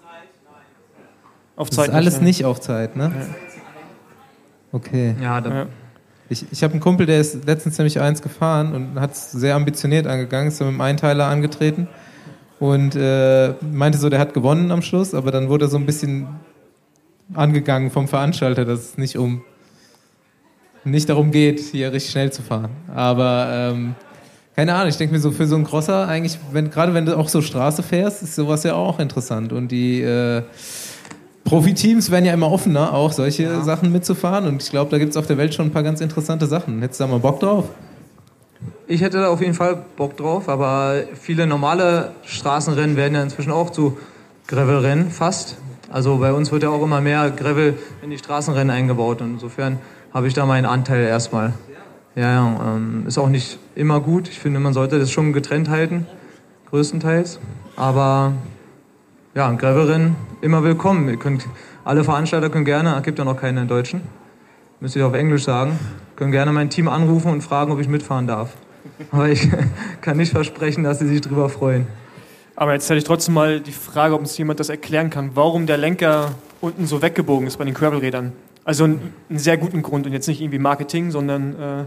Auf Das Zeit ist alles ja. nicht auf Zeit, ne? Ja. Okay. Ja, da, Ja. Ich, ich habe einen Kumpel, der ist letztens nämlich eins gefahren und hat es sehr ambitioniert angegangen, ist so mit dem Einteiler angetreten und äh, meinte so, der hat gewonnen am Schluss, aber dann wurde er so ein bisschen angegangen vom Veranstalter, dass es nicht um nicht darum geht, hier richtig schnell zu fahren. Aber ähm, keine Ahnung, ich denke mir so, für so einen Crosser eigentlich, wenn, gerade wenn du auch so Straße fährst, ist sowas ja auch interessant und die äh, Profiteams werden ja immer offener, auch solche ja. Sachen mitzufahren und ich glaube, da gibt es auf der Welt schon ein paar ganz interessante Sachen. Hättest du da mal Bock drauf? ich hätte da auf jeden Fall Bock drauf, aber viele normale Straßenrennen werden ja inzwischen auch zu Gravelrennen fast. Also bei uns wird ja auch immer mehr Gravel in die Straßenrennen eingebaut und insofern habe ich da meinen Anteil erstmal. Ja, ja, ähm, ist auch nicht immer gut. Ich finde, man sollte das schon getrennt halten, größtenteils. Aber ja, ein Gravelrennen immer willkommen. Ihr könnt, alle Veranstalter können gerne, es gibt ja noch keine Deutschen, müsst ihr auf Englisch sagen, können gerne mein Team anrufen und fragen, ob ich mitfahren darf. Aber ich kann nicht versprechen, dass sie sich drüber freuen. Aber jetzt hätte ich trotzdem mal die Frage, ob uns jemand das erklären kann, warum der Lenker unten so weggebogen ist bei den Gravelrädern. Also einen, einen sehr guten Grund und jetzt nicht irgendwie Marketing, sondern... Äh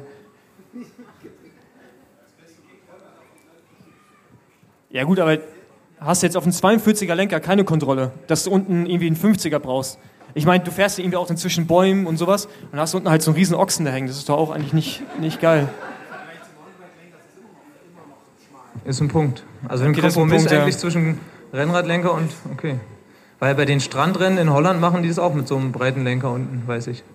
ja gut, aber hast du jetzt auf einen zweiundvierziger Lenker keine Kontrolle, dass du unten irgendwie einen fünfziger brauchst. Ich meine, du fährst ja irgendwie auch zwischen Bäumen und sowas und hast unten halt so einen riesen Ochsen da hängen. Das ist doch auch eigentlich nicht, nicht geil. Ist ein Punkt. Also ein Okay, das ist ein Kompromiss Punkt, ja. eigentlich zwischen Rennradlenker und... Okay. Weil bei den Strandrennen in Holland machen die das auch mit so einem breiten Lenker unten, weiß ich.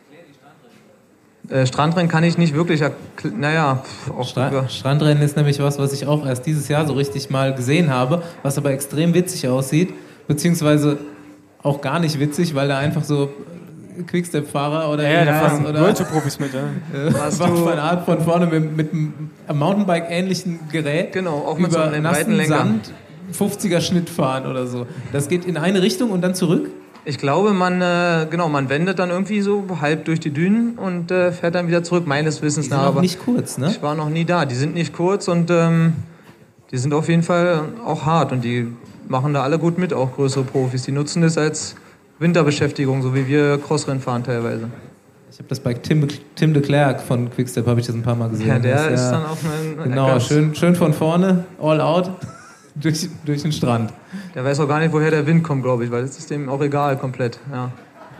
Äh, Strandrennen kann ich nicht wirklich... erkl- Naja, pff, auch Stra- über- Strandrennen ist nämlich was, was ich auch erst dieses Jahr so richtig mal gesehen habe, was aber extrem witzig aussieht, beziehungsweise auch gar nicht witzig, weil da einfach so Quickstep-Fahrer oder Ja, ja, da irgendwas fahren oder World Tour Profis mit. Ja. äh, was du- von Art von vorne mit, mit einem Mountainbike-ähnlichen Gerät Genau, auch mit so über einem nassen breiten Lenker. Sand fünfziger Schnitt fahren oder so. Das geht in eine Richtung und dann zurück? Ich glaube, man, äh, genau, man wendet dann irgendwie so halb durch die Dünen und äh, fährt dann wieder zurück, meines Wissens Die nach. sind auch Aber nicht kurz, ne? ich war noch nie da. Die sind nicht kurz und ähm, die sind auf jeden Fall auch hart und die machen da alle gut mit, auch größere Profis. Die nutzen das als Winterbeschäftigung, so wie wir Crossrennen fahren teilweise. Ich habe das bei Tim, Tim de Klerk von Quickstep, habe ich das ein paar Mal gesehen. Ja, der Das ist ja, dann auch ein genau, ganz- schön, schön von vorne, all out. durch, durch den Strand. Der weiß auch gar nicht, woher der Wind kommt, glaube ich, weil das ist dem auch egal komplett. Ja.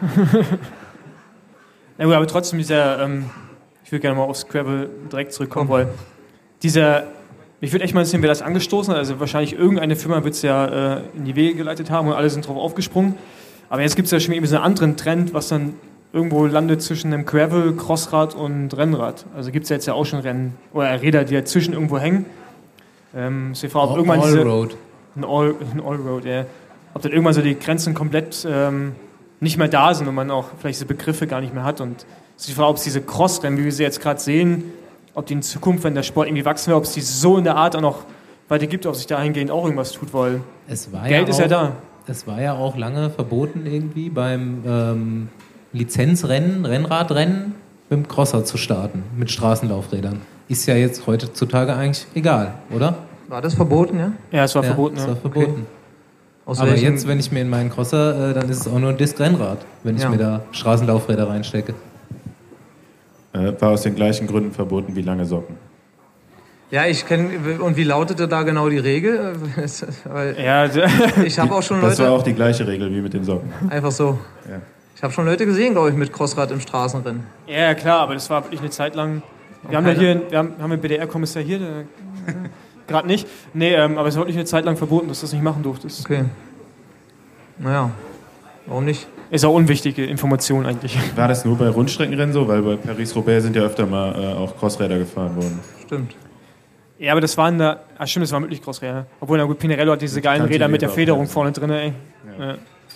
Ja gut, aber trotzdem dieser, ähm, ich würde gerne mal aufs Scrabble direkt zurückkommen, weil dieser, ich würde echt mal sehen, wer das angestoßen hat. Also wahrscheinlich irgendeine Firma wird es ja äh, in die Wege geleitet haben und alle sind drauf aufgesprungen. Aber jetzt gibt es ja schon irgendwie so einen anderen Trend, was dann irgendwo landet zwischen einem Gravel, Crossrad und Rennrad. Also gibt es ja jetzt ja auch schon Rennen oder Räder, die dazwischen irgendwo hängen. Ähm, ist die Frage, ob All, irgendwann diese, Allroad. ein All, ein Allroad, ja. Ob dann irgendwann so die Grenzen komplett ähm, nicht mehr da sind und man auch vielleicht diese Begriffe gar nicht mehr hat. Und es ist die Frage, ob es diese Crossrennen, wie wir sie jetzt gerade sehen, ob die in Zukunft, wenn der Sport irgendwie wachsen will, ob es die so in der Art auch noch weiter gibt, ob sich dahingehend auch irgendwas tut, weil Es war Geld ja ist auch, ja da. Es war ja auch lange verboten irgendwie beim ähm, Lizenzrennen, Rennradrennen mit dem Crosser zu starten, mit Straßenlaufrädern. Ist ja jetzt heutzutage eigentlich egal, oder? War das verboten, ja? Ja, es war Ja, verboten. es Ja. war verboten. Aus Aber welchen- jetzt, wenn ich mir in meinen Crosser, äh, dann ist es auch nur ein Disc-Rennrad, wenn ich Ja. mir da Straßenlaufräder reinstecke. Äh, war aus den gleichen Gründen verboten wie lange Socken. Ja, ich kenne. Und wie lautete da genau die Regel? Weil Ja, d- ich habe auch schon Das war Leute. auch die gleiche Regel wie mit den Socken. Einfach so. Ja. Ich habe schon Leute gesehen, glaube ich, mit Crossrad im Straßenrennen. ja, klar, aber das war wirklich eine Zeit lang. Wir haben ja hier, wir haben, haben einen B D R-Kommissar hier, der gerade nicht. Nee, ähm, aber es war wirklich eine Zeit lang verboten, dass du das nicht machen durftest. Okay. Naja, warum nicht? Ist auch unwichtige Information eigentlich. War das nur bei Rundstreckenrennen so? Weil bei Paris-Roubaix sind ja öfter mal äh, auch Crossräder gefahren worden. Stimmt. Ja, aber das waren da. Ah, stimmt, das waren wirklich Crossräder. Obwohl, na gut, Pinarello hat diese geilen Räder mit der Federung vorne drin, ey. Ja.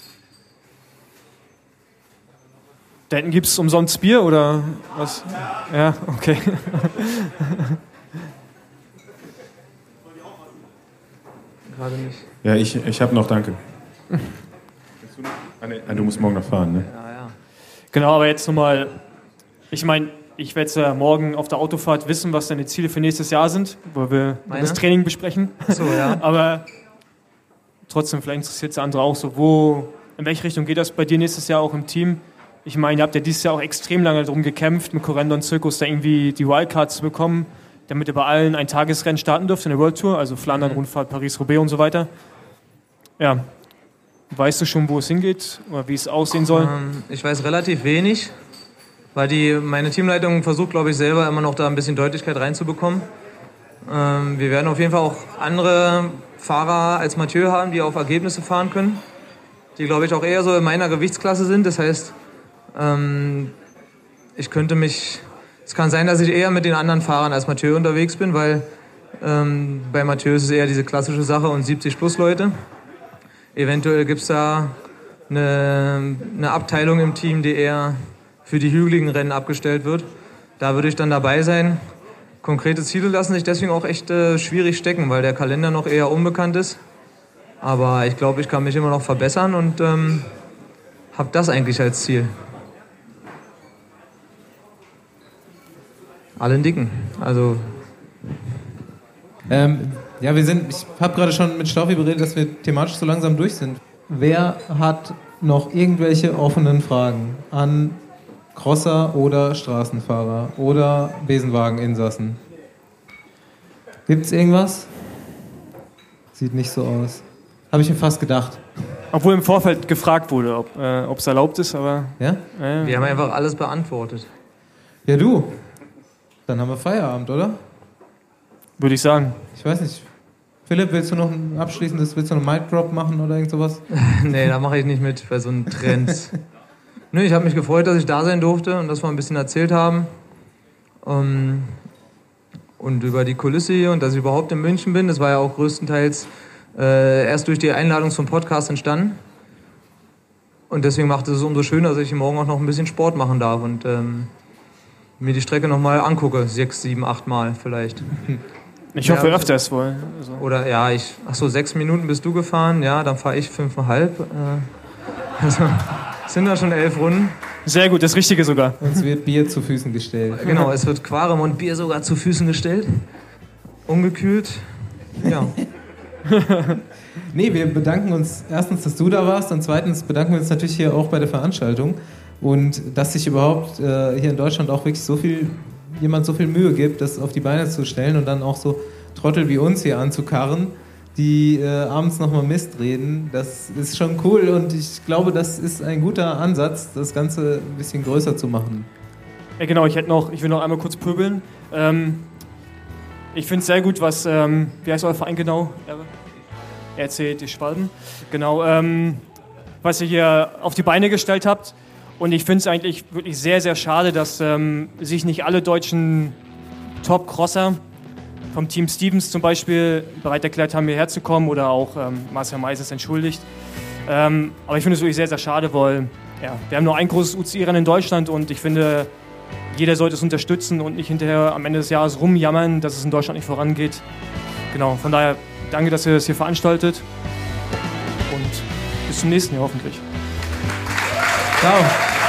Da hinten gibt es umsonst Bier oder was? Ja, okay. Gerade nicht. Ja, ich, ich habe noch, danke. Ah, nee, ah, du musst morgen noch fahren, ne? Ja, ja. Genau, aber jetzt nochmal. Ich meine, ich werde ja morgen auf der Autofahrt wissen, was deine Ziele für nächstes Jahr sind, wo wir Meine? das Training besprechen. So, ja. Aber trotzdem, vielleicht interessiert es andere auch so, wo, in welche Richtung geht das bei dir nächstes Jahr auch im Team? Ich meine, ihr habt ja dieses Jahr auch extrem lange darum gekämpft, mit Correndo und Zirkus da irgendwie die Wildcards zu bekommen, damit ihr bei allen ein Tagesrennen starten dürft in der World Tour, also Flandern, Rundfahrt, Paris-Roubaix und so weiter. Ja, weißt du schon, wo es hingeht oder wie es aussehen soll? Ähm, ich weiß relativ wenig, weil die, meine Teamleitung versucht, glaube ich, selber immer noch da ein bisschen Deutlichkeit reinzubekommen. Ähm, wir werden auf jeden Fall auch andere Fahrer als Mathieu haben, die auf Ergebnisse fahren können, die, glaube ich, auch eher so in meiner Gewichtsklasse sind. Das heißt, ähm, ich könnte mich... Es kann sein, dass ich eher mit den anderen Fahrern als Mathieu unterwegs bin, weil ähm, bei Mathieu ist es eher diese klassische Sache und siebzig plus Leute. Eventuell gibt es da eine, eine Abteilung im Team, die eher für die hügeligen Rennen abgestellt wird. Da würde ich dann dabei sein. Konkrete Ziele lassen sich deswegen auch echt äh, schwierig stecken, weil der Kalender noch eher unbekannt ist. Aber ich glaube, ich kann mich immer noch verbessern und ähm, habe das eigentlich als Ziel. Allen dicken. Also Ähm, ja, wir sind, ich habe gerade schon mit Staufi beredet, dass wir thematisch so langsam durch sind. Wer hat noch irgendwelche offenen Fragen an Crosser oder Straßenfahrer oder Besenwageninsassen? Gibt's irgendwas? Sieht nicht so aus. Habe ich mir fast gedacht. Obwohl im Vorfeld gefragt wurde, ob es äh, erlaubt ist, aber... Ja? Äh, wir haben einfach alles beantwortet. Ja, du. Dann haben wir Feierabend, oder? Würde ich sagen. Ich weiß nicht. Philipp, willst du noch ein abschließendes, willst du noch einen Mic Drop machen oder irgend sowas? Nee, da mache ich nicht mit bei so einem Trend. Nö, ich habe mich gefreut, dass ich da sein durfte und dass wir ein bisschen erzählt haben. Um, und über die Kulisse hier und dass ich überhaupt in München bin. Das war ja auch größtenteils äh, erst durch die Einladung zum Podcast entstanden. Und deswegen macht es umso schöner, dass ich morgen auch noch ein bisschen Sport machen darf und ähm, mir die Strecke nochmal angucke. Sechs, sieben, acht Mal vielleicht. Ich hoffe Ja, öfters wohl. Also. Oder ja, ich. Achso, sechs Minuten bist du gefahren, ja, dann fahre ich fünfeinhalb. Äh, also sind da schon elf Runden. Sehr gut, das Richtige sogar. Uns wird Bier zu Füßen gestellt. Genau, es wird Quarem und Bier sogar zu Füßen gestellt. Ungekühlt. Ja. Nee, wir bedanken uns erstens, dass du da warst und zweitens bedanken wir uns natürlich hier auch bei der Veranstaltung und dass sich überhaupt äh, hier in Deutschland auch wirklich so viel, jemand so viel Mühe gibt, das auf die Beine zu stellen und dann auch so Trottel wie uns hier anzukarren. die äh, abends nochmal Mist reden. Das ist schon cool und ich glaube, das ist ein guter Ansatz, das Ganze ein bisschen größer zu machen. Ja, genau, ich hätte noch, ich will noch einmal kurz pöbeln. Ähm, ich finde es sehr gut, was, ähm, wie heißt euer Verein genau? R C die Schwalben. Genau, ähm, was ihr hier auf die Beine gestellt habt. Und ich finde es eigentlich wirklich sehr, sehr schade, dass ähm, sich nicht alle deutschen Top-Crosser vom Team Stevens zum Beispiel bereit erklärt haben, hierher zu kommen oder auch ähm, Marcel Meisels entschuldigt. Ähm, aber ich finde es wirklich sehr, sehr schade, weil ja, wir haben nur ein großes U C I-Rennen in Deutschland und ich finde, jeder sollte es unterstützen und nicht hinterher am Ende des Jahres rumjammern, dass es in Deutschland nicht vorangeht. Genau, von daher danke, dass ihr das hier veranstaltet und bis zum nächsten Jahr hoffentlich. Ciao.